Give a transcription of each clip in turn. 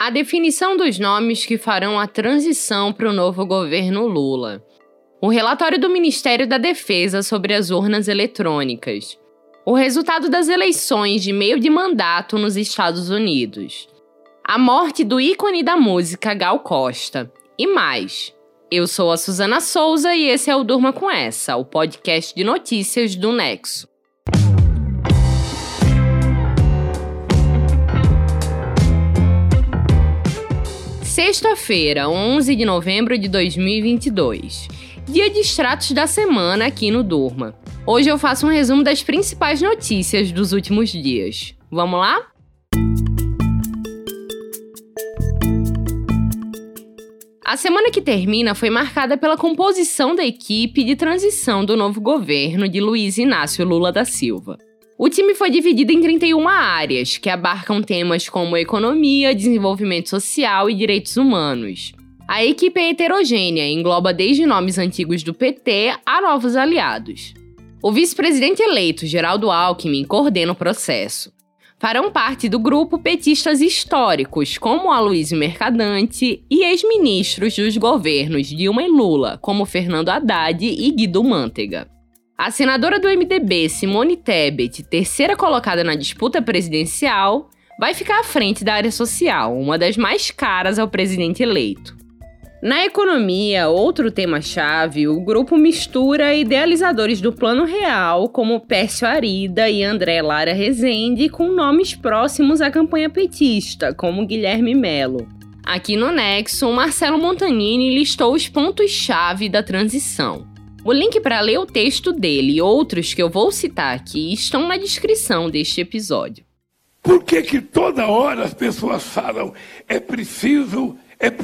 a definição dos nomes que farão a transição para o novo governo Lula, o relatório do Ministério da Defesa sobre as urnas eletrônicas, o resultado das eleições de meio de mandato nos Estados Unidos, a morte do ícone da música Gal Costa e mais. Eu sou a Suzana Souza e esse é o Durma Com Essa, o podcast de notícias do Nexo. Sexta-feira, 11 de novembro de 2022. Dia de extratos da semana aqui no Durma. Hoje eu faço um resumo das principais notícias dos últimos dias. Vamos lá? A semana que termina foi marcada pela composição da equipe de transição do novo governo de Luiz Inácio Lula da Silva. O time foi dividido em 31 áreas, que abarcam temas como economia, desenvolvimento social e direitos humanos. A equipe é heterogênea e engloba desde nomes antigos do PT a novos aliados. O vice-presidente eleito, Geraldo Alckmin, coordena o processo. Farão parte do grupo petistas históricos, como Aloysio Mercadante, e ex-ministros dos governos Dilma e Lula, como Fernando Haddad e Guido Mantega. A senadora do MDB, Simone Tebet, terceira colocada na disputa presidencial, vai ficar à frente da área social, uma das mais caras ao presidente eleito. Na economia, outro tema-chave, o grupo mistura idealizadores do Plano Real, como Pércio Arida e André Lara Rezende, com nomes próximos à campanha petista, como Guilherme Melo. Aqui no Nexo, Marcelo Montanini listou os pontos-chave da transição. O link para ler o texto dele e outros que eu vou citar aqui estão na descrição deste episódio. Por que toda hora as pessoas falam é preciso,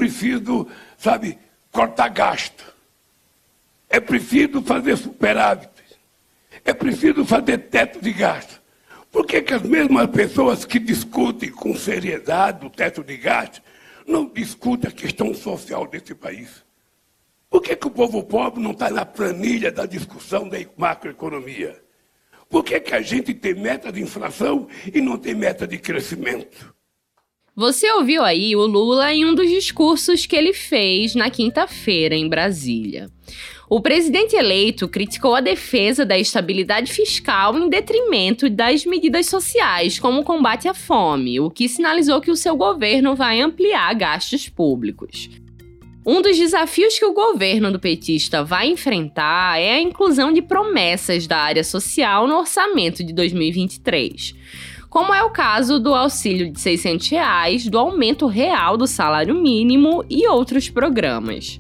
sabe, cortar gasto? É preciso fazer superávit? É preciso fazer teto de gasto? Por que as mesmas pessoas que discutem com seriedade o teto de gasto não discutem a questão social desse país? Por que o povo pobre não está na planilha da discussão da macroeconomia? Por que a gente tem meta de inflação e não tem meta de crescimento? Você ouviu aí o Lula em um dos discursos que ele fez na quinta-feira em Brasília. O presidente eleito criticou a defesa da estabilidade fiscal em detrimento das medidas sociais, como o combate à fome, o que sinalizou que o seu governo vai ampliar gastos públicos. Um dos desafios que o governo do petista vai enfrentar é a inclusão de promessas da área social no orçamento de 2023, como é o caso do auxílio de R$ 600, do aumento real do salário mínimo e outros programas.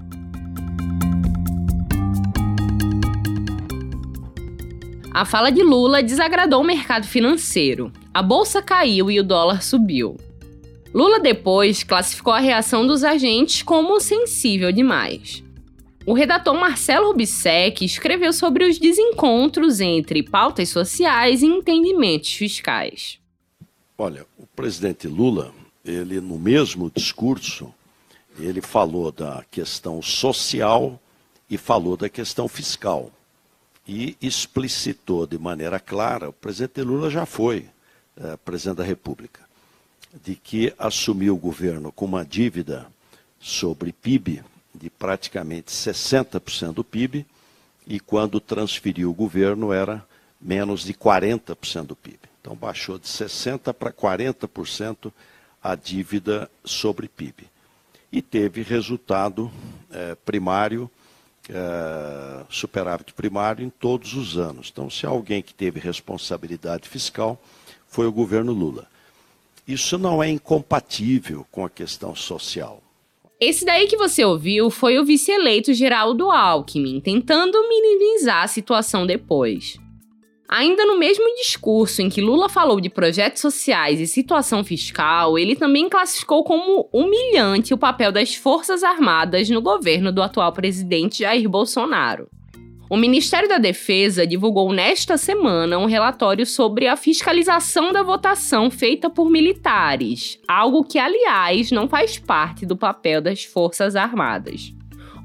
A fala de Lula desagradou o mercado financeiro. A bolsa caiu e o dólar subiu. Lula depois classificou a reação dos agentes como sensível demais. O redator Marcelo Rubissec escreveu sobre os desencontros entre pautas sociais e entendimentos fiscais. Olha, o presidente Lula, ele no mesmo discurso, ele falou da questão social e falou da questão fiscal. E explicitou de maneira clara, o presidente Lula já foi presidente da República, de que assumiu o governo com uma dívida sobre PIB de praticamente 60% do PIB, e quando transferiu o governo era menos de 40% do PIB. Então baixou de 60% para 40% a dívida sobre PIB. E teve resultado primário, superávit primário em todos os anos. Então, se alguém que teve responsabilidade fiscal foi o governo Lula. Isso não é incompatível com a questão social. Esse daí que você ouviu foi o vice-eleito Geraldo Alckmin, tentando minimizar a situação depois. Ainda no mesmo discurso em que Lula falou de projetos sociais e situação fiscal, ele também classificou como humilhante o papel das Forças Armadas no governo do atual presidente Jair Bolsonaro. O Ministério da Defesa divulgou nesta semana um relatório sobre a fiscalização da votação feita por militares, algo que, aliás, não faz parte do papel das Forças Armadas.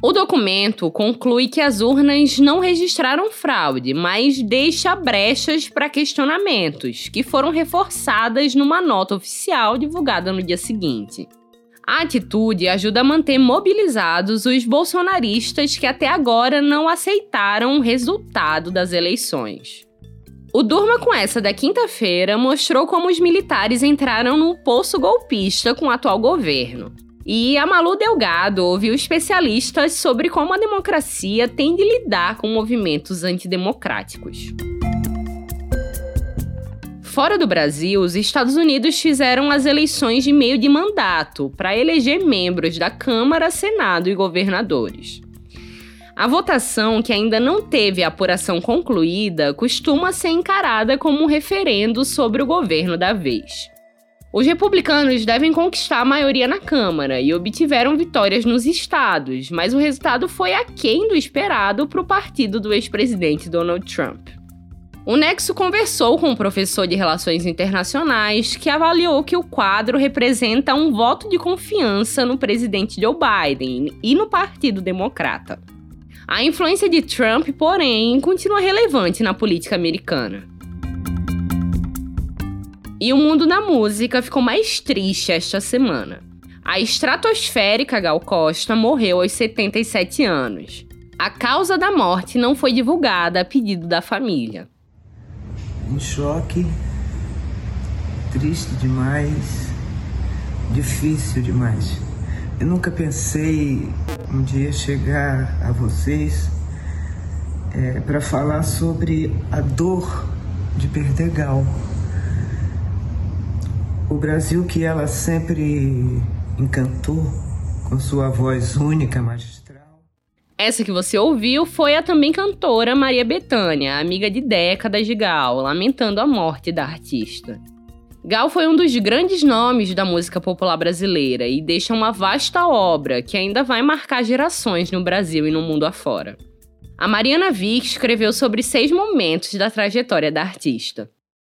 O documento conclui que as urnas não registraram fraude, mas deixa brechas para questionamentos, que foram reforçadas numa nota oficial divulgada no dia seguinte. A atitude ajuda a manter mobilizados os bolsonaristas que até agora não aceitaram o resultado das eleições. O Durma com Essa da quinta-feira mostrou como os militares entraram num poço golpista com o atual governo. E a Malu Delgado ouviu especialistas sobre como a democracia tem de lidar com movimentos antidemocráticos. Fora do Brasil, os Estados Unidos fizeram as eleições de meio de mandato para eleger membros da Câmara, Senado e governadores. A votação, que ainda não teve a apuração concluída, costuma ser encarada como um referendo sobre o governo da vez. Os republicanos devem conquistar a maioria na Câmara e obtiveram vitórias nos estados, mas o resultado foi aquém do esperado para o partido do ex-presidente Donald Trump. O Nexo conversou com um professor de Relações Internacionais que avaliou que o quadro representa um voto de confiança no presidente Joe Biden e no Partido Democrata. A influência de Trump, porém, continua relevante na política americana. E o mundo da música ficou mais triste esta semana. A estratosférica Gal Costa morreu aos 77 anos. A causa da morte não foi divulgada a pedido da família. Em choque, triste demais, difícil demais. Eu nunca pensei um dia chegar a vocês para falar sobre a dor de perder Gal. O Brasil que ela sempre encantou com sua voz única, magistral. Essa que você ouviu foi a também cantora Maria Bethânia, amiga de décadas de Gal, lamentando a morte da artista. Gal foi um dos grandes nomes da música popular brasileira e deixa uma vasta obra que ainda vai marcar gerações no Brasil e no mundo afora. A Mariana Vick escreveu sobre 6 momentos da trajetória da artista.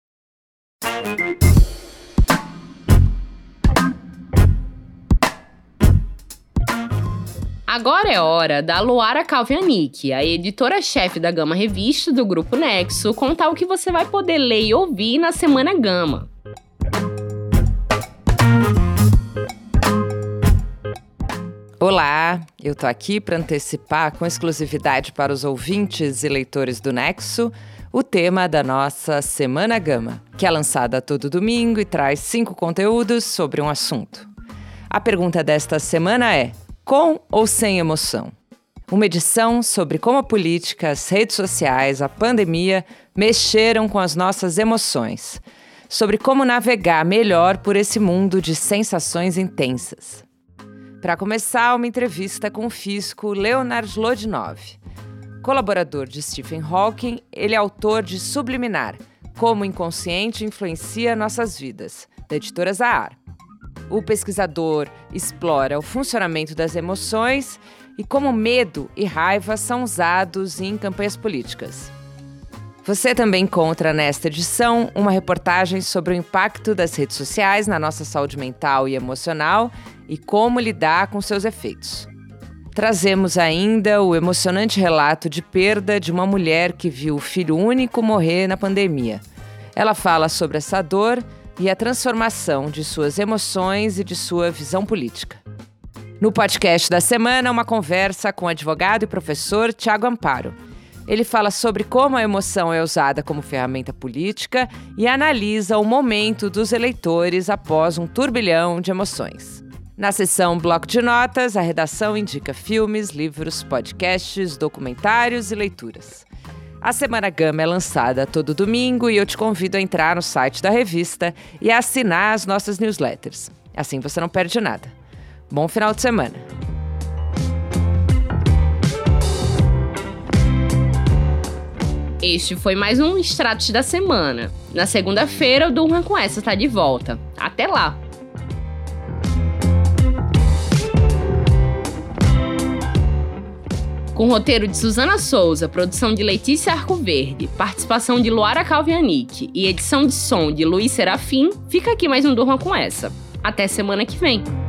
Agora é hora da Luara Calvianic, a editora-chefe da Gama Revista do Grupo Nexo, contar o que você vai poder ler e ouvir na Semana Gama. Olá, eu tô aqui para antecipar com exclusividade para os ouvintes e leitores do Nexo o tema da nossa Semana Gama, que é lançada todo domingo e traz 5 conteúdos sobre um assunto. A pergunta desta semana é: com ou sem emoção? Uma edição sobre como a política, as redes sociais, a pandemia mexeram com as nossas emoções. Sobre como navegar melhor por esse mundo de sensações intensas. Para começar, uma entrevista com o físico Leonard Lodinov. Colaborador de Stephen Hawking, ele é autor de Subliminar, Como o Inconsciente Influencia Nossas Vidas, da editora Zahar. O pesquisador explora o funcionamento das emoções e como medo e raiva são usados em campanhas políticas. Você também encontra nesta edição uma reportagem sobre o impacto das redes sociais na nossa saúde mental e emocional e como lidar com seus efeitos. Trazemos ainda o emocionante relato de perda de uma mulher que viu o filho único morrer na pandemia. Ela fala sobre essa dor e a transformação de suas emoções e de sua visão política. No podcast da semana, uma conversa com o advogado e professor Tiago Amparo. Ele fala sobre como a emoção é usada como ferramenta política e analisa o momento dos eleitores após um turbilhão de emoções. Na seção Bloco de Notas, a redação indica filmes, livros, podcasts, documentários e leituras. A Semana Gama é lançada todo domingo e eu te convido a entrar no site da revista e a assinar as nossas newsletters. Assim você não perde nada. Bom final de semana! Este foi mais um Extratos da Semana. Na segunda-feira, o Durma com Essa está de volta. Até lá! Com roteiro de Suzana Souza, produção de Letícia Arcoverde, participação de Luara Calvianic e edição de som de Luiz Serafim, fica aqui mais um Durma com Essa. Até semana que vem!